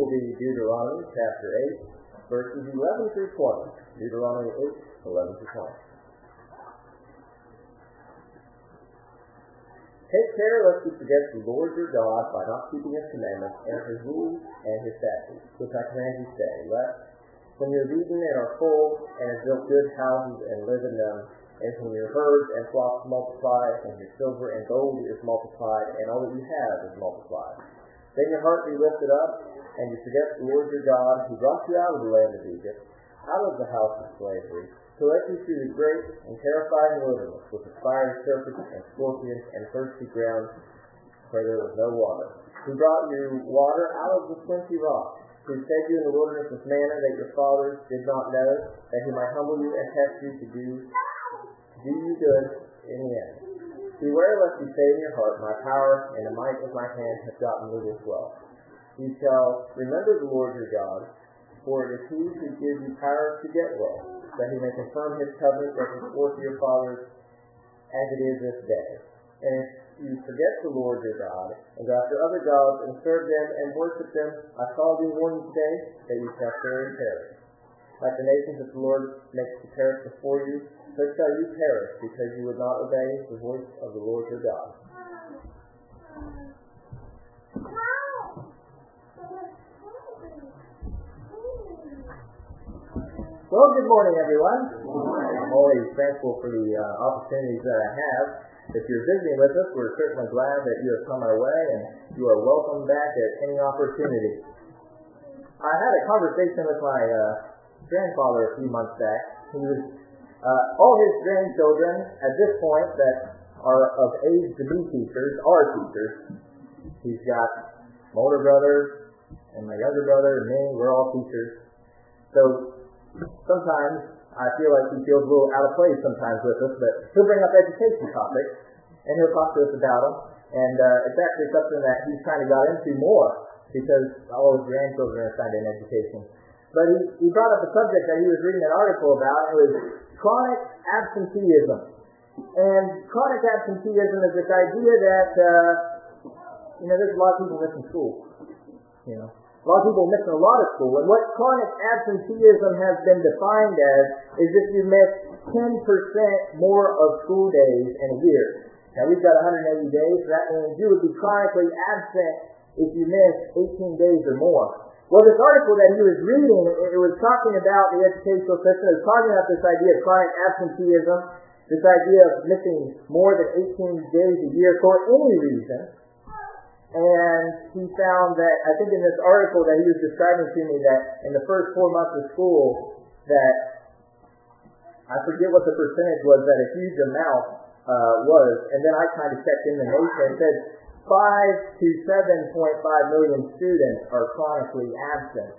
will be Deuteronomy chapter 8, verses 11 through 20. Deuteronomy 8, 11 through 20. Take care lest you forget the Lord your God by not keeping his commandments and his rules and his statutes, which I command you today, lest when you have eaten and are full, and have built good houses and live in them, and when your herds and flocks multiply, and your silver and gold is multiplied, and all that you have is multiplied, then your heart be lifted up, and you forget the Lord your God, who brought you out of the land of Egypt, out of the house of slavery, to let you through the great and terrifying wilderness, with the fiery serpents and scorpions and thirsty ground where there was no water, who brought you water out of the flinty rock, who fed you in the wilderness with manna that your fathers did not know, that he might humble you and test you to do you good in the end. Beware lest you say in your heart, my power and the might of my hand have gotten me this wealth. You shall remember the Lord your God, for it is he who gives you power to get wealth, that he may confirm his covenant that he swore to your fathers as it is this day. And if you forget the Lord your God, and go after other gods, and serve them and worship them, I solemnly warn you today that you shall perish. Like the nations that the Lord makes to perish before you, so shall you perish, because you would not obey the voice of the Lord your God. Well, good morning, everyone. I'm always thankful for the opportunities that I have. If you're visiting with us, we're certainly glad that you have come our way, and you are welcome back at any opportunity. I had a conversation with my grandfather a few months back. He was all his grandchildren at this point that are of age to be teachers are teachers. He's got my older brother and my younger brother and me. We're all teachers. So sometimes I feel like he feels a little out of place sometimes with us, but he'll bring up education topics, and he'll talk to us about them. And it's actually something that he's kind of got into more, because all his grandchildren are kind of in education. But he brought up a subject that he was reading an article about. It was chronic absenteeism. And chronic absenteeism is this idea that, there's a lot of people missing school. A lot of people missing a lot of school. And what chronic absenteeism has been defined as is if you miss 10% more of school days in a year. Now, we've got 180 days, so that means you would be chronically absent if you miss 18 days or more. Well, this article that he was reading, it was talking about the educational system. It was talking about this idea of chronic absenteeism, this idea of missing more than 18 days a year for any reason. And he found that, I think in this article that he was describing to me, that in the first 4 months of school, that I forget what the percentage was, that a huge amount was, and then I kind of checked in the nation. It said 5 to 7.5 million students are chronically absent.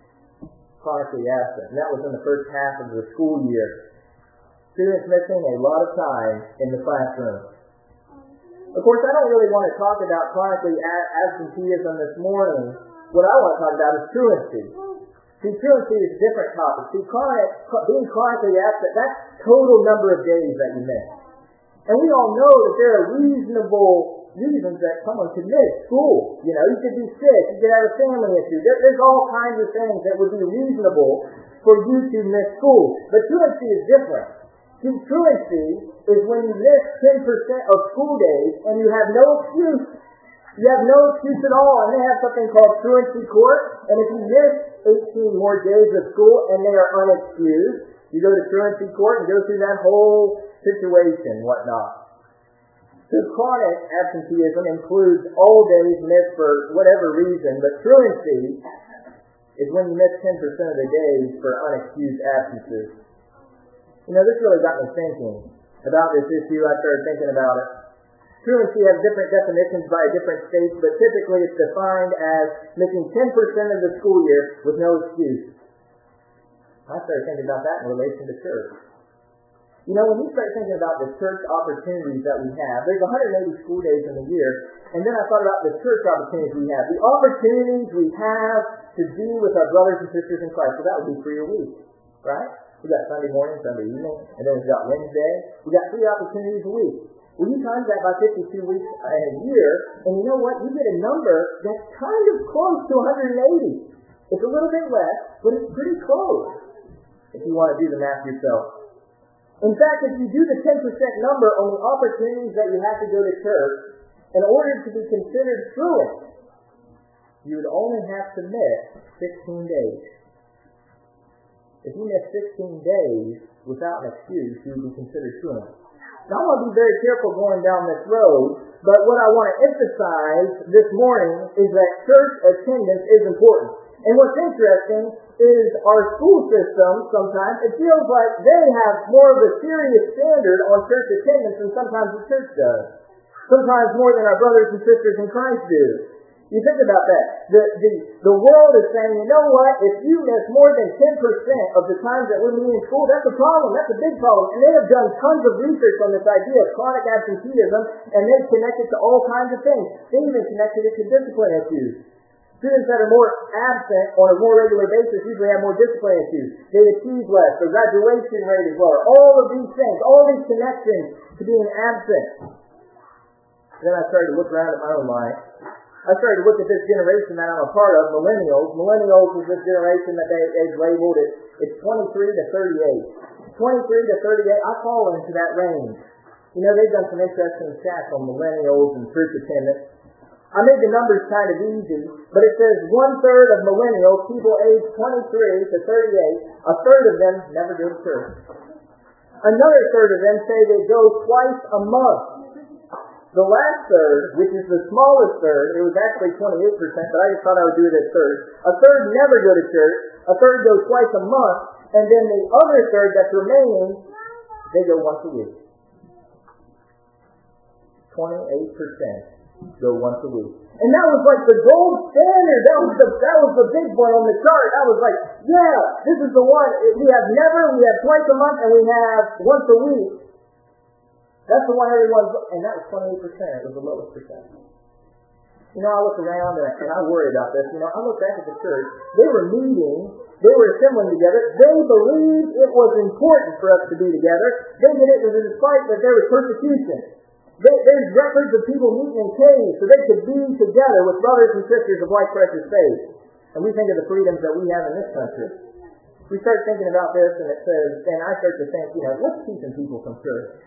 And that was in the first half of the school year. Students missing a lot of time in the classroom. Of course, I don't really want to talk about chronically absenteeism this morning. What I want to talk about is truancy. See, truancy is a different topic. See, being chronically absent, that's total number of days that you miss. And we all know that there are reasonable reasons that someone could miss school. You could be sick, you could have a family issue. There's all kinds of things that would be reasonable for you to miss school. But truancy is different. See, truancy is when you miss 10% of school days and you have no excuse. You have no excuse at all. And they have something called truancy court. And if you miss 18 more days of school and they are unexcused, you go to truancy court and go through that whole situation, whatnot. So chronic absenteeism includes all days missed for whatever reason, but truancy is when you miss 10% of the days for unexcused absences. This really got me thinking about this issue. I started thinking about it. Truancy has different definitions by different states, but typically it's defined as missing 10% of the school year with no excuse. I started thinking about that in relation to church. When you start thinking about the church opportunities that we have, there's 180 school days in the year, and then I thought about the church opportunities we have. The opportunities we have to be with our brothers and sisters in Christ. So that would be 3 a week, right? We got Sunday morning, Sunday evening, and then we've got Wednesday. We got 3 opportunities a week. Well, you times that by 52 weeks in a year, and you know what? You get a number that's kind of close to 180. little bit less, but it's pretty close if you want to do the math yourself. In fact, if you do the 10% number on the opportunities that you have to go to church, in order to be considered truant, you would only have to miss 16 days. If you miss 16 days without an excuse, you would be considered truant. Now, I want to be very careful going down this road, but what I want to emphasize this morning is that church attendance is important. And what's interesting is our school system, sometimes, it feels like they have more of a serious standard on church attendance than sometimes the church does. Sometimes more than our brothers and sisters in Christ do. You think about that. The world is saying, you know what, if you miss more than 10% of the times that we're meeting in school, that's a problem. That's a big problem. And they have done tons of research on this idea of chronic absenteeism, and they've connected to all kinds of things. They even connected it to discipline issues. Students that are more absent on a more regular basis usually have more discipline issues. They achieve less. Their graduation rate is lower. All of these things, all these connections to being absent. Then I started to look around at my own life. I started to look at this generation that I'm a part of, millennials. Millennials is this generation that they've labeled it. It's 23 to 38. 23 to 38, I fall into that range. You know, they've done some interesting stats on millennials and church attendance. I made the numbers kind of easy, but it says 1/3 of millennials, people aged 23 to 38, a third of them never go to church. Another third of them say they go twice a month. The last third, which is the smallest third, it was actually 28%, but I just thought I would do it as third. A third never go to church, a third goes twice a month, and then the other third that's remaining, they go once a week. 28% go once a week. And that was like the gold standard. That was the big one on the chart. I was like, yeah, this is the one. We have never, we have twice a month, and we have once a week. That's the one everyone's, and that was 28%. It was the lowest percent. You know, I look around and I worry about this. You know, I look back at the church. They were meeting. They were assembling together. They believed it was important for us to be together. They did it despite that there was persecution. There's records of people meeting in caves so they could be together with brothers and sisters of like precious faith. And we think of the freedoms that we have in this country. We start thinking about this, and it says, and I start to think, you know, what's keeping people from church?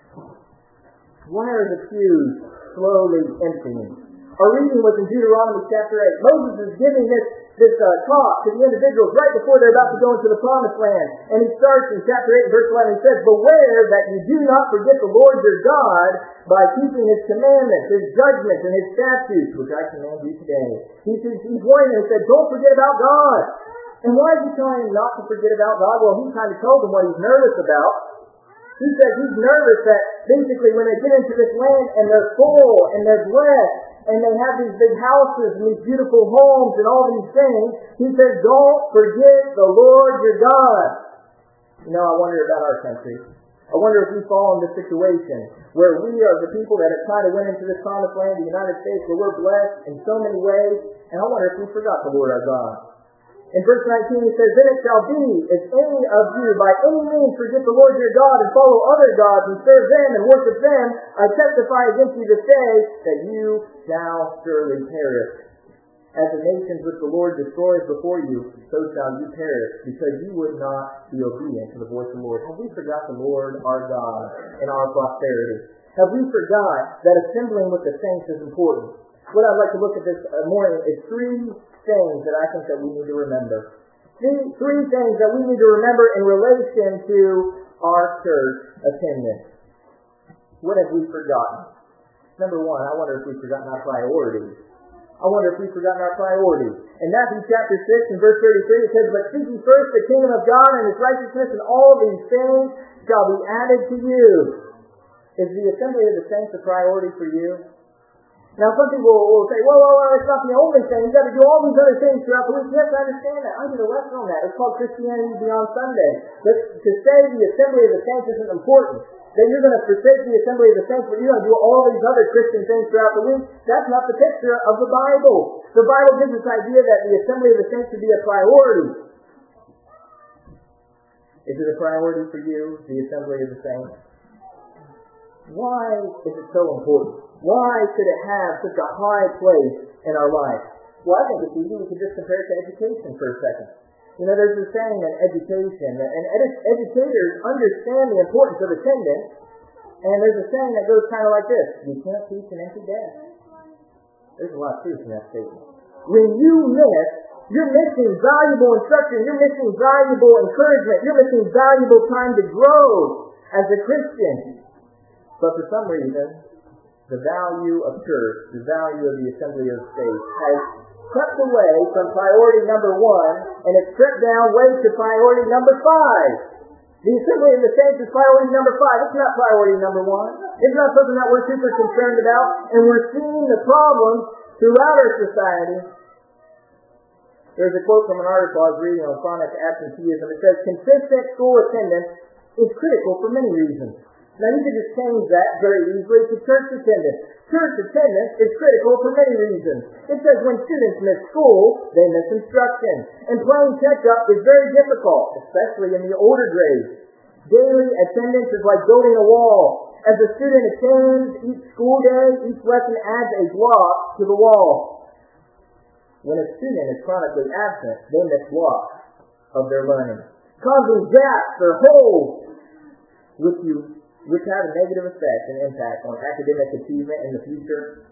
Why are the pews slowly emptying? Our reading was in Deuteronomy chapter 8. Moses is giving this talk to the individuals right before they're about to go into the promised land. And he starts in chapter 8, verse 11. He says, beware that you do not forget the Lord your God by keeping his commandments, his judgments, and his statutes, which I command you today. He's warning them. He said, don't forget about God. And why is he telling them not to forget about God? Well, he kind of told them what he's nervous about. He says he's nervous that basically when they get into this land and they're full and they're blessed and they have these big houses and these beautiful homes and all these things, he says, don't forget the Lord your God. You know, I wonder about our country. I wonder if we fall in this situation where we are the people that have kind of went into this promised land, the United States, where we're blessed in so many ways, and I wonder if we forgot the Lord our God. In verse 19 he says, then it shall be, if any of you by any means forget the Lord your God and follow other gods and serve them and worship them, I testify against you this day that you shall surely perish. As the nations which the Lord destroys before you, so shall you perish, because you would not be obedient to the voice of the Lord. Have we forgot the Lord our God and our prosperity? Have we forgot that assembling with the saints is important? What I'd like to look at this morning is three things that I think that we need to remember. Three things that we need to remember in relation to our church attendance. What have we forgotten? Number one, I wonder if we've forgotten our priorities. I wonder if we've forgotten our priorities. In Matthew chapter 6 and verse 33 it says, but seek ye first the kingdom of God and his righteousness, and all these things shall be added to you. Is the assembly of the saints a priority for you? Now, some people will say, well, it's not the only thing. You've got to do all these other things throughout the week. Yes, I understand that. I did a lesson on that. It's called Christianity Beyond Sunday. But to say the assembly of the saints isn't important, that you're going to forsake the assembly of the saints, but you're going to do all these other Christian things throughout the week, that's not the picture of the Bible. The Bible gives this idea that the assembly of the saints should be a priority. Is it a priority for you, the assembly of the saints? Why is it so important? Why should it have such a high place in our life? Well, I think it's easy. We could just compare it to education for a second. You know, there's a saying in education, and educators understand the importance of attendance, and there's a saying that goes kind of like this: you can't teach an empty desk. There's a lot of truth in that statement. When you miss, you're missing valuable instruction, you're missing valuable encouragement, you're missing valuable time to grow as a Christian. But for some reason, the value of church, the value of the assembly of faith has crept away from priority number 1, and it's crept down way to priority number 5. The assembly of the saints is priority number 5. It's not priority number 1. It's not something that we're super concerned about, and we're seeing the problems throughout our society. There's a quote from an article I was reading on chronic absenteeism. It says, consistent school attendance is critical for many reasons. Now you can just change that very easily to church attendance. Church attendance is critical for many reasons. It says when students miss school, they miss instruction. And playing catch-up is very difficult, especially in the older grades. Daily attendance is like building a wall. As a student attends each school day, each lesson adds a block to the wall. When a student is chronically absent, they miss blocks of their learning, causing gaps or holes which have a negative effect and impact on academic achievement in the future.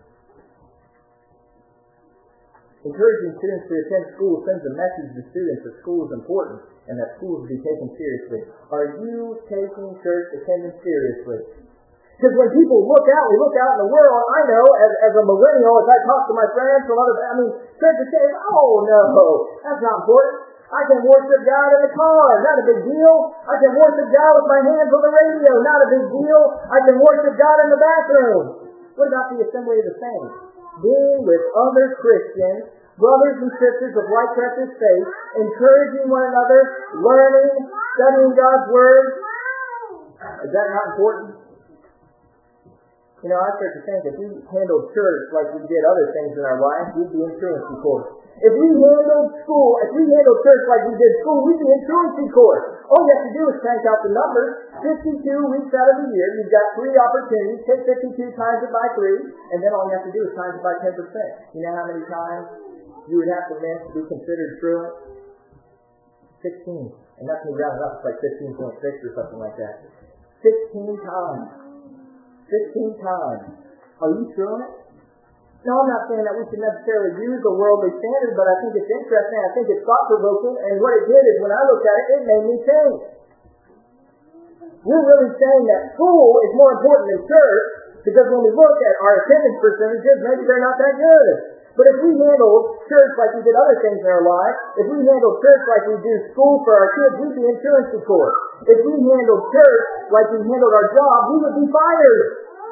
Encouraging students to attend school sends a message to students that school is important and that school is to be taken seriously. Are you taking church attendance seriously? Because when people we look out in the world, I know as a millennial, as I talk to my friends from church attendance, oh no, that's not important. I can worship God in the car, not a big deal. I can worship God with my hands on the radio, not a big deal. I can worship God in the bathroom. What about the assembly of the saints? Being with other Christians, brothers and sisters of like precious faith, encouraging one another, learning, studying God's Word. Is that not important? You know, I start to think if we handled church like we did other things in our life, we'd be in truancy court. If we handled church like we did school, we'd be in truancy court. All you have to do is crank out the numbers. 52 weeks out of the year, you've got 3 opportunities. Take 52 times it by 3, and then all you have to do is times it by 10%. You know how many times you would have to miss to be considered truant? 16. And that's me rounding up. It's like 15.6 or something like that. 16 times. 16 times. Are you truant? No, I'm not saying that we should necessarily use a worldly standard, but I think it's interesting. I think it's thought-provoking, and what it did is when I looked at it, it made me think. We're really saying that school is more important than church, because when we look at our attendance percentages, maybe they're not that good. But if we handle church like we did other things in our life, if we handle church like we do school for our kids, we'd be in truancy court. If we handled church like we handled our job, we would be fired.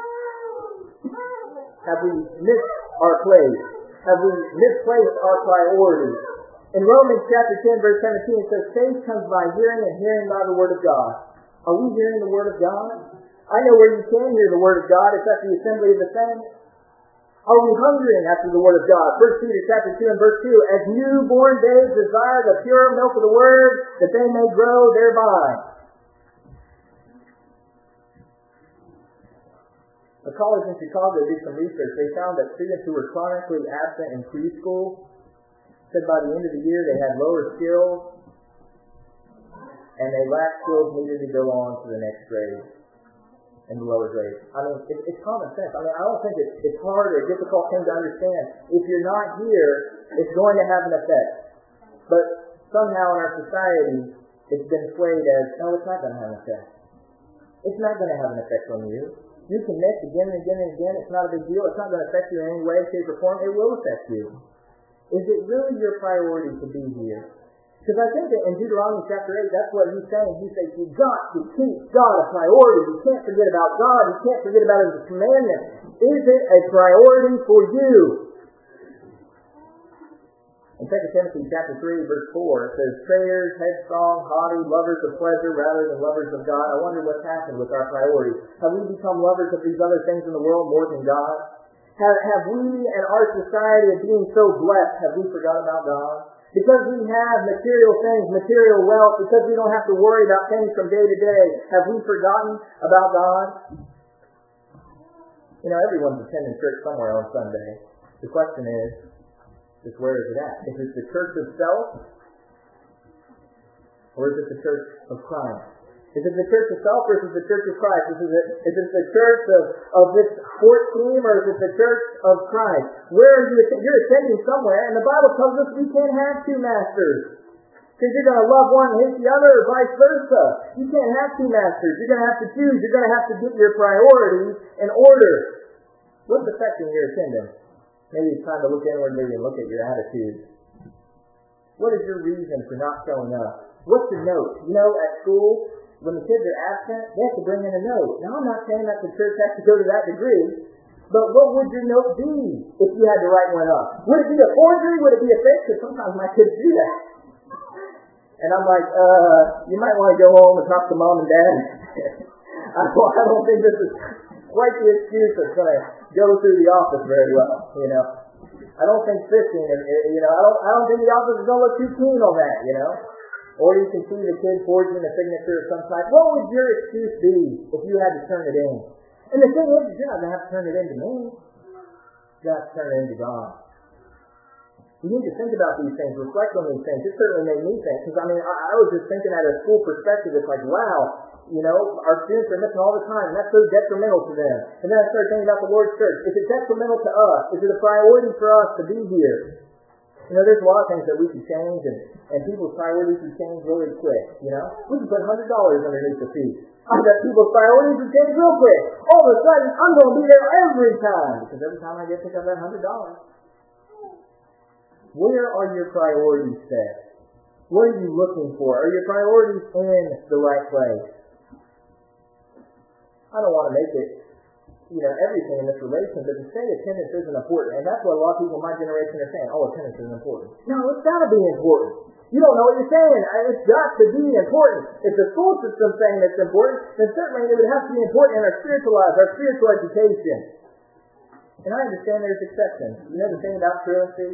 Have we missed our place? Have we misplaced our priorities? In Romans chapter 10, verse 17, it says, faith comes by hearing, and hearing by the Word of God. Are we hearing the Word of God? I know where you can hear the Word of God. It's at the assembly of the saints. Are we hungering after the Word of God? 1 Peter chapter 2 and verse 2, as newborn babes desire the pure milk of the Word, that they may grow thereby. A college in Chicago did some research. They found that students who were chronically absent in preschool said by the end of the year they had lower skills and they lacked skills needed to go on to the next grade and the lower grades. I mean, it's common sense. I mean, I don't think it's hard or a difficult thing to understand. If you're not here, it's going to have an effect. But somehow in our society, it's been swayed as, no, it's not going to have an effect. It's not going to have an effect on you. You can miss again and again and again. It's not a big deal. It's not going to affect you in any way, shape, or form. It will affect you. Is it really your priority to be here? Because I think that in Deuteronomy chapter 8, that's what he's saying. He says, you've got to keep God a priority. You can't forget about God. You can't forget about His commandment. Is it a priority for you? In 2 Timothy chapter 3, verse 4, it says, traitors, headstrong, haughty, lovers of pleasure rather than lovers of God. I wonder what's happened with our priorities. Have we become lovers of these other things in the world more than God? Have we and our society of being so blessed, have we forgot about God? Because we have material things, material wealth, because we don't have to worry about things from day to day, have we forgotten about God? You know, everyone's attending church somewhere on Sunday. The question is, Just where is it at? Is it the church of self? Or is it the church of Christ? Is it the church of self or is it the church of Christ? Is it the church of this sports team or is it the church of Christ? Where are you? You're attending somewhere, and the Bible tells us we can't have two masters. Because you're going to love one and hate the other, or vice versa. You can't have two masters. You're going to have to choose. You're going to have to get your priorities in order. What's affecting your attendance? Maybe it's time to look inwardly and look at your attitude. What is your reason for not showing up? What's the note? You know, at school, when the kids are absent, they have to bring in a note. Now, I'm not saying that the church has to go to that degree, but what would your note be if you had to write one up? Would it be a forgery? Would it be a fake? Because sometimes my kids do that. And I'm like, you might want to go home and talk to mom and dad. I don't think this is quite the excuse that's going to go through the office very well, you know. I don't think fishing, you know, I don't think the office is going to look too keen on that, you know. Or you can see the kid forging a signature of some type. What would your excuse be if you had to turn it in? And the thing is, you're not going to have to turn it in to me. You have to turn it in to God. You need to think about these things, reflect on these things. It certainly made me think. Because, I mean, I was just thinking at a school perspective, it's like, wow, you know, our students are missing all the time, and that's so detrimental to them. And then I started thinking about the Lord's church. Is it detrimental to us? Is it a priority for us to be here? You know, there's a lot of things that we can change, and people's priorities can change really quick, you know. We can put $100 underneath the feet. I bet people's priorities would change real quick. All of a sudden, I'm going to be there every time, because every time I get to pick up that $100. Where are your priorities set? What are you looking for? Are your priorities in the right place? I don't want to make it, you know, everything in this relation, but to say attendance isn't important, and that's what a lot of people in my generation are saying, oh, attendance isn't important. No, it's got to be important. You don't know what you're saying. It's got to be important. If the school system's saying it's important, then certainly it would have to be important in our spiritual lives, our spiritual education. And I understand there's exceptions. You know the thing about truancy?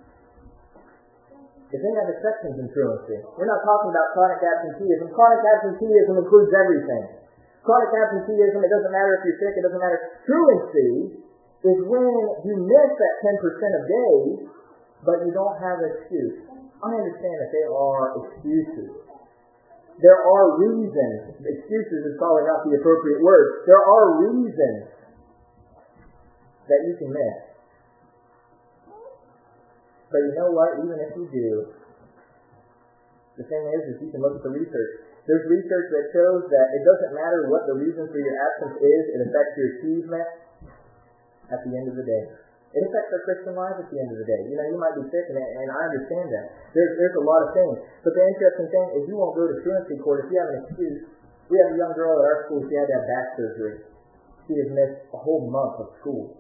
The thing have exceptions in truancy. We're not talking about chronic absenteeism. Chronic absenteeism includes everything. Chronic absenteeism, it doesn't matter if you're sick, it doesn't matter. Truancy is when you miss that 10% of days, but you don't have an excuse. I understand that there are excuses. There are reasons. Excuses is probably not the appropriate word. There are reasons that you can miss. But you know what? Even if you do, the thing is you can look at the research. There's research that shows that it doesn't matter what the reason for your absence is, it affects your achievement at the end of the day. It affects our Christian life at the end of the day. You know, you might be sick, and I understand that. There's a lot of things. But the interesting thing is you won't go to truancy court if you have an excuse. We have a young girl at our school, she had to have back surgery. She has missed a whole month of school.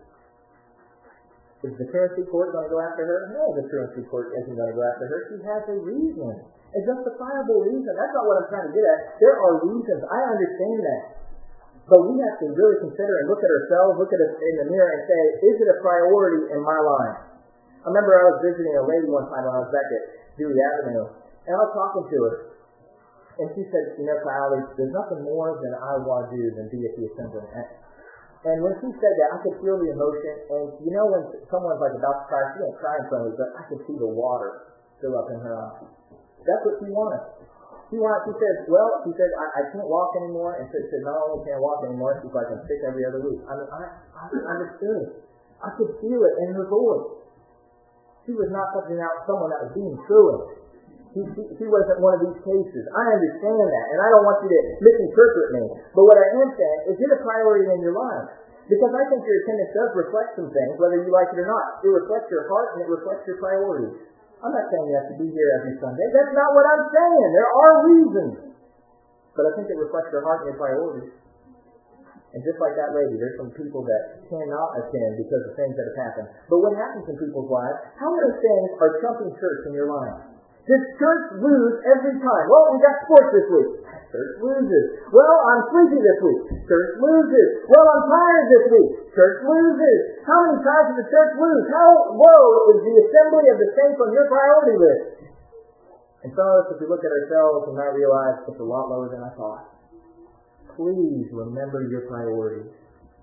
Is the truancy court going to go after her? No, the truancy court isn't going to go after her. She has a reason. A justifiable reason. That's not what I'm trying to get at. There are reasons. I understand that. But we have to really consider and look at ourselves, look at us in the mirror and say, is it a priority in my life? I remember I was visiting a lady one time when I was back at Dewey Avenue, and I was talking to her. And she said, you know, Kyle, there's nothing more than I want to do than be at the assembly. And when she said that, I could feel the emotion. And you know when someone's like about to cry, she didn't cry in front of me, but I could see the water fill up in her eyes. That's what she wanted. She said, I can't walk anymore. And she said, not only can't walk anymore, she's like, I'm sick every other week. I mean, I understood. I could feel it in her voice. She was not someone that was being truant. She wasn't one of these cases. I understand that, and I don't want you to misinterpret me. But what I am saying is, is it a priority in your life? Because I think your attendance does reflect some things, whether you like it or not. It reflects your heart, and it reflects your priorities. I'm not saying you have to be here every Sunday. That's not what I'm saying. There are reasons. But I think it reflects your heart and your priorities. And just like that lady, there's some people that cannot attend because of things that have happened. But what happens in people's lives, how many things are trumping church in your life? Does church lose every time? Well, we got sports this week. Church loses. Well, I'm sleepy this week. Church loses. Well, I'm tired this week. Church loses. How many times does the church lose? How low is the assembly of the saints on your priority list? And some of us, if we look at ourselves, we might realize it's a lot lower than I thought. Please remember your priorities.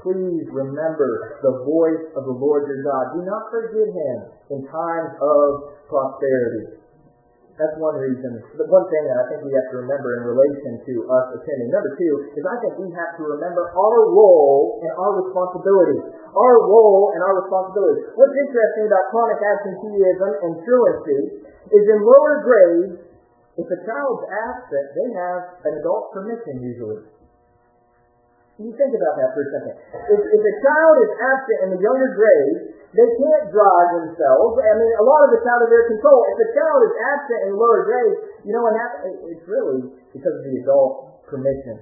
Please remember the voice of the Lord your God. Do not forget Him in times of prosperity. That's one reason. The one thing that I think we have to remember in relation to us attending. Number two is I think we have to remember our role and our responsibility. Our role and our responsibility. What's interesting about chronic absenteeism and truancy is in lower grades, if a child's absent, they have an adult permission usually. You think about that for a second. If a child is absent in the younger grades, they can't drive themselves. I mean, a lot of it's out of their control. If a child is absent in lower grades, you know what happens? It's really because of the adult permission.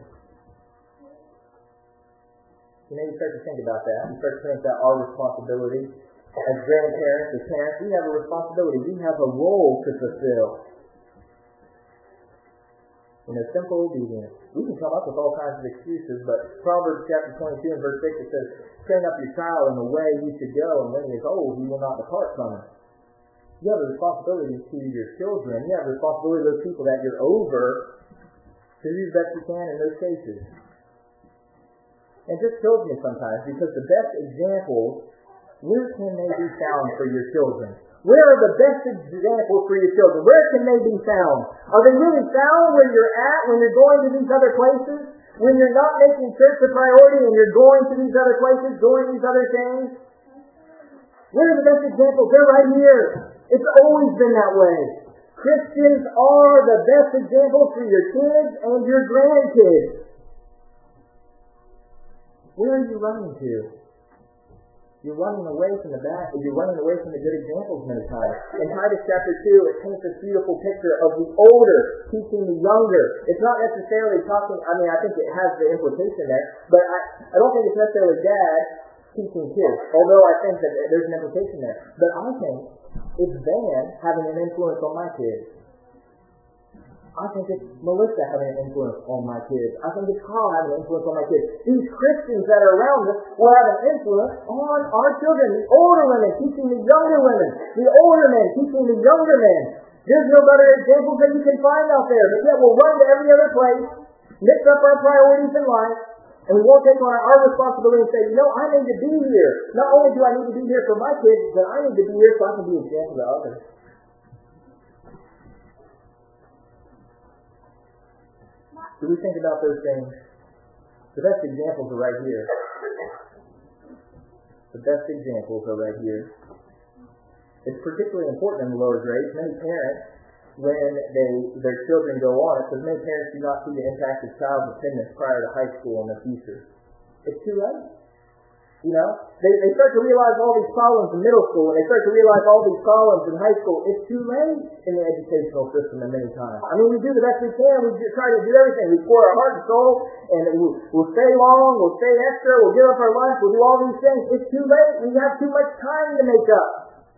You know, you start to think about that. You start to think about our responsibility as grandparents, as parents. We have a responsibility. We have a role to fulfill. In a simple obedience. We can come up with all kinds of excuses, but Proverbs chapter 22 and verse 6, it says, train up your child in the way he should go, and when he is old, he will not depart from it. You have a responsibility to your children. You have a responsibility to those people that you're over to do the best you can in those cases. And it just kills me sometimes, because the best examples, where can they be found for your children? Where are the best examples for your children? Where can they be found? Are they really found where you're at when you're going to these other places? When you're not making church a priority and you're going to these other places, doing these other things? Where are the best examples? They're right here. It's always been that way. Christians are the best examples for your kids and your grandkids. Where are you running to? You're running away from the back. You're running away from the good examples many times. In Titus chapter 2, it paints this beautiful picture of the older teaching the younger. It's not necessarily talking, I mean, I think it has the implication there, but I don't think it's necessarily dad teaching kids, although I think that there's an implication there. But I think it's Van having an influence on my kids. I think it's Melissa having an influence on my kids. I think it's Carl having an influence on my kids. These Christians that are around us will have an influence on our children. The older women teaching the younger women. The older men teaching the younger men. There's no better examples that you can find out there. But yet we'll run to every other place, mix up our priorities in life, and we won't take on our responsibility and say, you know, I need to be here. Not only do I need to be here for my kids, but I need to be here so I can be an example to others. Do we think about those things? The best examples are right here. The best examples are right here. It's particularly important in the lower grades. Many parents, when their children go on, it says many parents do not see the impact of child's attendance prior to high school in the future. It's too late. You know, they start to realize all these problems in middle school, and they start to realize all these problems in high school. It's too late in the educational system at many times. I mean, we do the best we can. We try to do everything. We pour our heart and soul, and we'll stay long, we'll stay extra, we'll give up our life, we'll do all these things. It's too late. We have too much time to make up.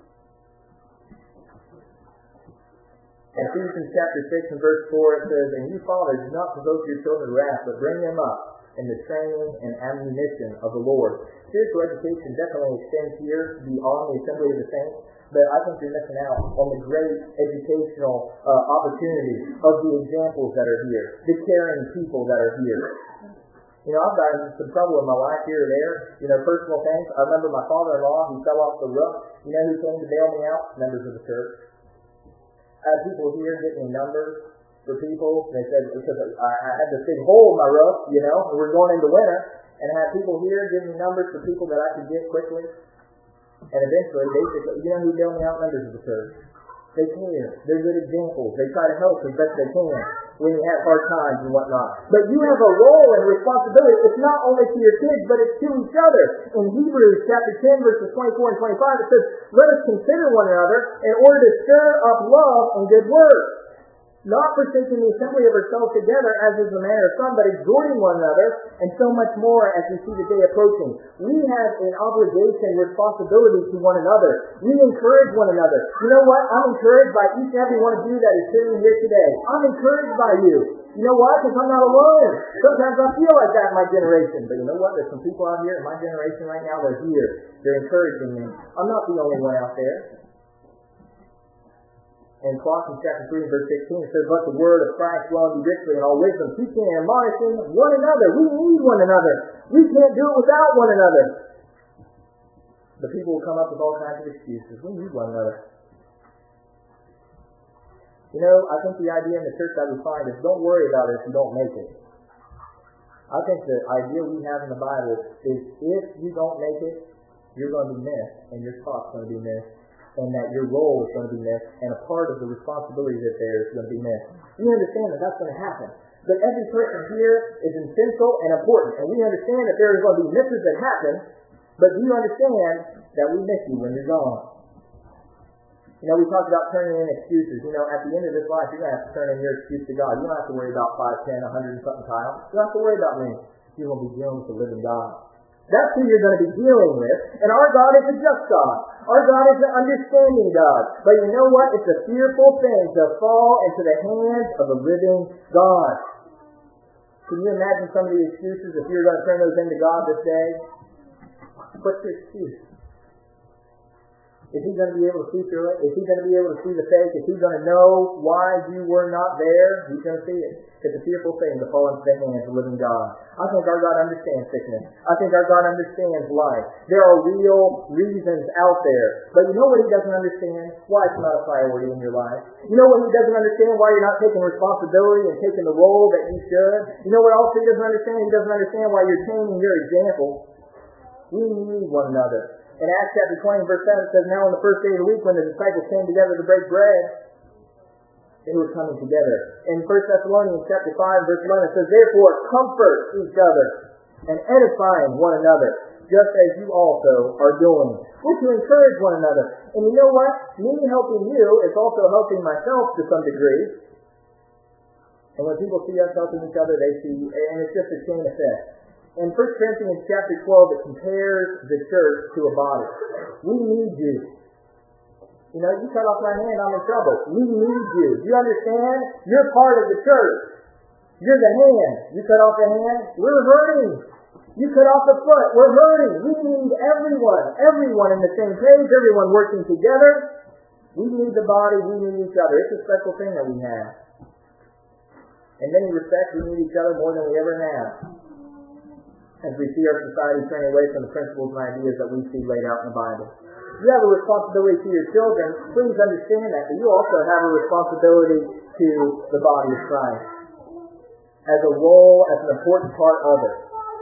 In Ephesians chapter 6 and verse 4, it says, and you fathers, do not provoke your children to wrath, but bring them up in the training and admonition of the Lord. Spiritual education definitely extends here beyond the assembly of the saints, but I think you're missing out on the great educational opportunities of the examples that are here, the caring people that are here. You know, I've gotten into some trouble in my life here or there. You know, personal things. I remember my father-in-law, he fell off the roof. You know who came to bail me out? Members of the church. I had people here get me numbers for people. They said, because I had this big hole in my roof, you know, and we're going into winter, and I had people here give me numbers for people that I could get quickly. And eventually, basically, you know who bailed me out? Members of the church. They care. They're good examples. They try to help as best they can when you have hard times and whatnot. But you have a role and responsibility. It's not only to your kids, but it's to each other. In Hebrews chapter 10, verses 24 and 25, it says, let us consider one another in order to stir up love and good works, not forsaking the assembly of ourselves together, as is the manner of some, but exhorting one another, and so much more as we see the day approaching. We have an obligation, responsibility to one another. We encourage one another. You know what? I'm encouraged by each and every one of you that is sitting here today. I'm encouraged by you. You know why? Because I'm not alone. Sometimes I feel like that in my generation. But you know what? There's some people out here in my generation right now that are here. They're encouraging me. I'm not the only one out there. In Colossians chapter 3 verse 16, it says, let the word of Christ dwell in you richly in all wisdom, teaching and admonishing one another. We need one another. We can't do it without one another. But people will come up with all kinds of excuses. We need one another. I think the idea in the church that we find is don't worry about it if you don't make it. I think the idea we have in the Bible is if you don't make it, you're going to be missed, and your thought's going to be missed, and that your role is going to be missed, and a part of the responsibility that there is going to be missed. We understand that that's going to happen. But every person here is essential and important, and we understand that there are going to be misses that happen, but do you understand that we miss you when you're gone? We talked about turning in excuses. At the end of this life, you're going to have to turn in your excuse to God. You don't have to worry about 5, 10, 100 and something tiles. You don't have to worry about me. You're going to be dealing with the living God. That's who you're going to be dealing with. And our God is a just God. Our God is an understanding God. But you know what? It's a fearful thing to fall into the hands of the living God. Can you imagine some of the excuses if you're going to turn those into God this day? What's your excuse? Is he going to be able to see through it? Is he going to be able to see the fake? Is he going to know why you were not there? He's going to see it. It's a fearful thing to fall into the hands of the living God. I think our God understands sickness. I think our God understands life. There are real reasons out there. But you know what he doesn't understand? Why it's not a priority in your life. You know what he doesn't understand? Why you're not taking responsibility and taking the role that you should. You know what else he doesn't understand? He doesn't understand why you're changing your example. We need one another. In Acts chapter 20, verse 7, it says, now on the first day of the week, when the disciples came together to break bread, they were coming together. In 1 Thessalonians chapter 5, verse 11, it says, therefore, comfort each other and edifying one another, just as you also are doing. We're to encourage one another. And you know what? Me helping you is also helping myself to some degree. And when people see us helping each other, they see, and it's just a chain effect. In 1 Corinthians chapter 12, it compares the church to a body. We need you. You cut off my hand, I'm in trouble. We need you. You understand? You're part of the church. You're the hand. You cut off the hand, we're hurting. You cut off the foot, we're hurting. We need everyone in the same page, everyone working together. We need the body, we need each other. It's a special thing that we have. In many respects, we need each other more than we ever have. As we see our society turning away from the principles and ideas that we see laid out in the Bible. You have a responsibility to your children. Please understand that. But you also have a responsibility to the body of Christ. As a role, as an important part of it.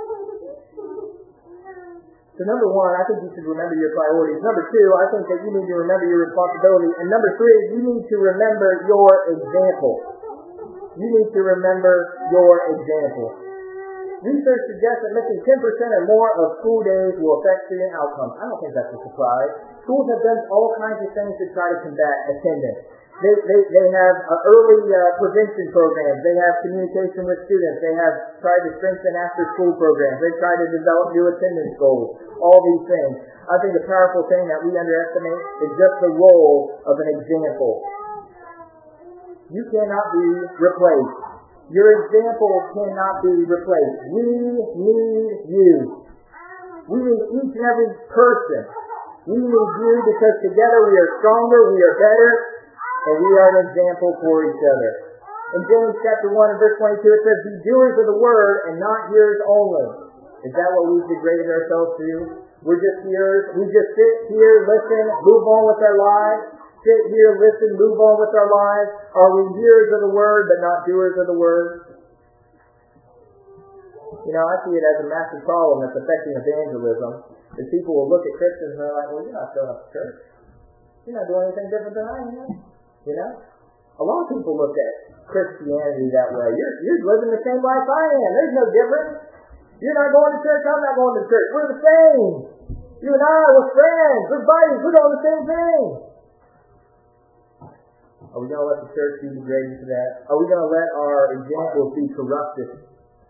So number one, I think you should remember your priorities. Number two, I think that you need to remember your responsibility. And number three, you need to remember your example. You need to remember your example. Research suggests that missing 10% or more of school days will affect student outcomes. I don't think that's a surprise. Schools have done all kinds of things to try to combat attendance. They have early prevention programs. They have communication with students. They have tried to strengthen after-school programs. They try to develop new attendance goals. All these things. I think the powerful thing that we underestimate is just the role of an example. You cannot be replaced. Your example cannot be replaced. We need you. We need each and every person. We need you because together we are stronger, we are better, and we are an example for each other. In James chapter 1 and verse 22 it says, be doers of the word and not hearers only. Is that what we've degraded ourselves to? We're just hearers. We just sit here, listen, move on with our lives. Sit here, listen, move on with our lives. Are we hearers of the word but not doers of the word? I see it as a massive problem that's affecting evangelism. That people will look at Christians and they're like, well, you're not showing up to church. You're not doing anything different than I am. A lot of people look at Christianity that way. You're living the same life I am. There's no difference. You're not going to church, I'm not going to church. We're the same. You and I, we're friends, we're buddies, we're doing the same thing. Are we going to let the church be degraded to that? Are we going to let our examples be corrupted?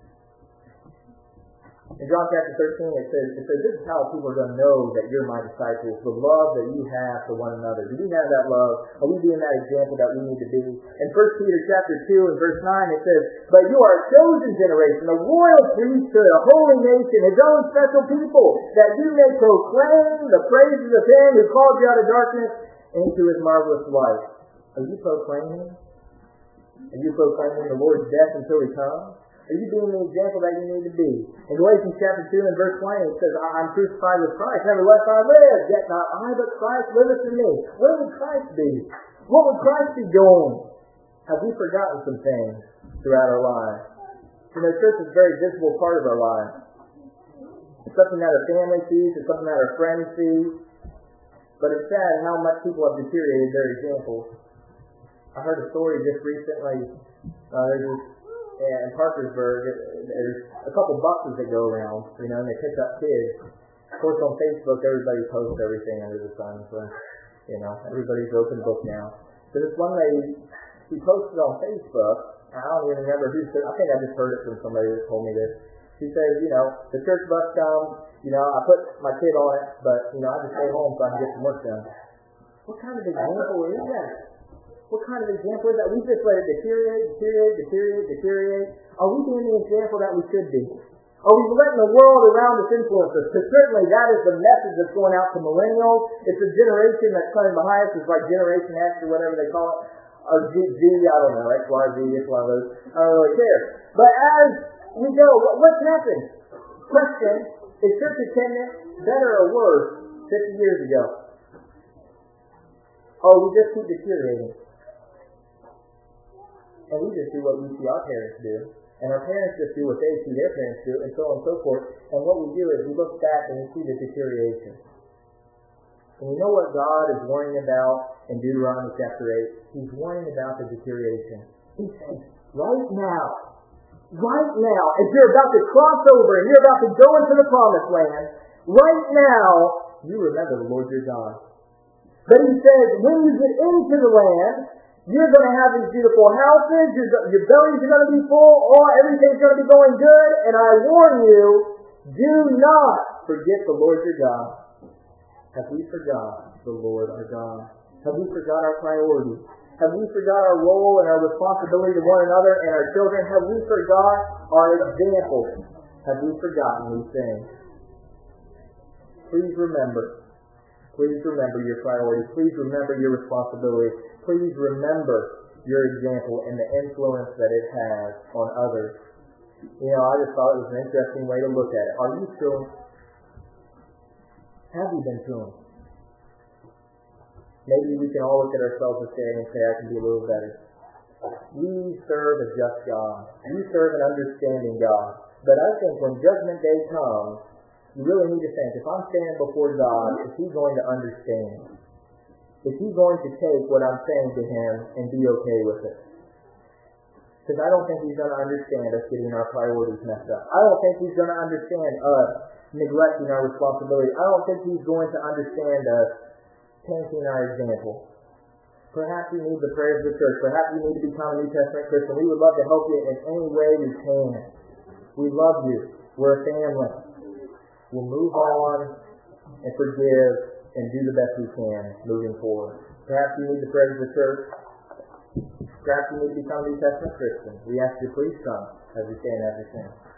In John chapter 13, it says, this is how people are going to know that you're my disciples, the love that you have for one another. Do we have that love? Are we being that example that we need to be? In 1 Peter chapter 2 and verse 9, it says, but you are a chosen generation, a royal priesthood, a holy nation, his own special people, that you may proclaim the praises of him who called you out of darkness into his marvelous light. Are you proclaiming? Are you proclaiming the Lord's death until he comes? Are you being the example that you need to be? In Galatians chapter 2 and verse 20, it says, I'm crucified with Christ. Nevertheless I live, yet not I, but Christ liveth in me. Where would Christ be? What would Christ be doing? Have we forgotten some things throughout our lives? You know, church is a very visible part of our lives. It's something that our family sees. It's something that our friends see. But it's sad how much people have deteriorated their examples. I heard a story just recently. There's this, in Parkersburg, there's a couple buses that go around, and they pick up kids. Of course, on Facebook, everybody posts everything under the sun, so, everybody's open book now. So this one lady, she posted on Facebook, I don't even remember who said, I think I just heard it from somebody that told me this. She says, the church bus comes, I put my kid on it, but, I just stay home so I can get some work done. What kind of example is that? What kind of example is that? We just let it deteriorate. Are we being the example that we should be? Are we letting the world around us influence us? Because certainly that is the message that's going out to millennials. It's a generation that's coming behind us. It's like Generation X or whatever they call it. Or Z, I don't know. X, Y, Z, it's one of those. I don't really care. But as we go, what's happened? Question, is church attendance better or worse 50 years ago? Oh, we just keep deteriorating. And we just do what we see our parents do. And our parents just do what they see their parents do, and so on and so forth. And what we do is we look back and we see the deterioration. And you know what God is warning about in Deuteronomy chapter 8? He's warning about the deterioration. He says, right now, as you're about to cross over and you're about to go into the promised land, right now, you remember the Lord your God. But he says, when you get into the land, you're going to have these beautiful houses, your bellies are going to be full, everything's going to be going good, and I warn you, do not forget the Lord your God. Have we forgot the Lord our God? Have we forgot our priorities? Have we forgot our role and our responsibility to one another and our children? Have we forgot our example? Have we forgotten these things? Please remember. Please remember your priorities. Please remember your responsibility. Please remember your example and the influence that it has on others. I just thought it was an interesting way to look at it. Are you still? Have you been to him? Maybe we can all look at ourselves and say, I can be a little better. We serve a just God. We serve an understanding God. But I think when Judgment Day comes, you really need to think, if I'm standing before God, is He going to understand? Is He going to take what I'm saying to Him and be okay with it? Because I don't think He's going to understand us getting our priorities messed up. I don't think He's going to understand us neglecting our responsibility. I don't think He's going to understand us tainting our example. Perhaps you need the prayers of the church. Perhaps you need to become a New Testament Christian. We would love to help you in any way we can. We love you. We're a family. We'll move on and forgive and do the best we can moving forward. Perhaps you need the prayers of the church. Perhaps you need to become a New Testament Christian. We ask you to please come as we stand as we sing.